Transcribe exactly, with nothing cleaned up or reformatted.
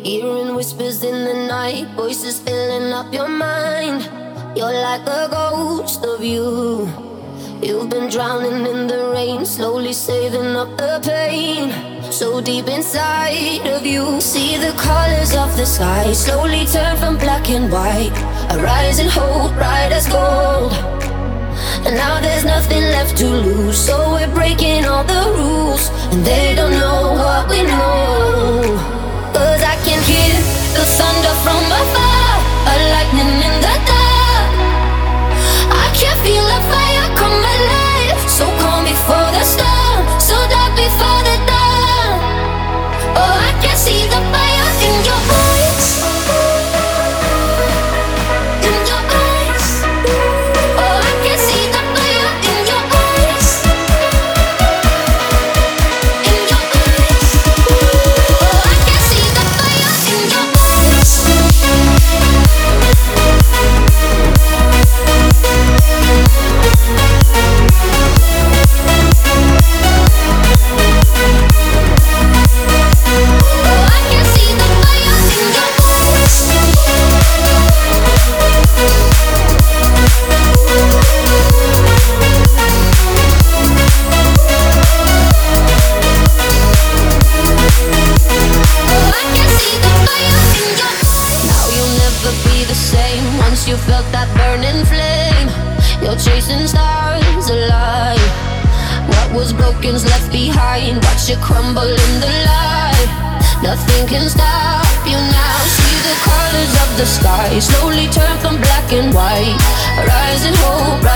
Hearing whispers in the night, voices filling up your mind. You're like a ghost of you. You've been drowning in the rain, slowly saving up the pain. So deep inside of you, see the colors of the sky slowly turn from black and white. A rising hope, bright as gold. And now there's nothing left to lose, so we're breaking all the rules. And they don't know what we know. Cause I can hear the thunder from afar, a lightning in the dark. I can feel a fire come alive, so calm before the storm, so dark before the dawn. Oh, I can see the fire in your eyes, in your eyes. Oh, I can see the fire in your eyes, in your eyes. Oh, I can see the fire in your eyes. You felt that burning flame. You're chasing stars alive. What was broken's left behind. Watch it crumble in the light. Nothing can stop you now. See the colors of the sky slowly turn from black and white. A rising hope.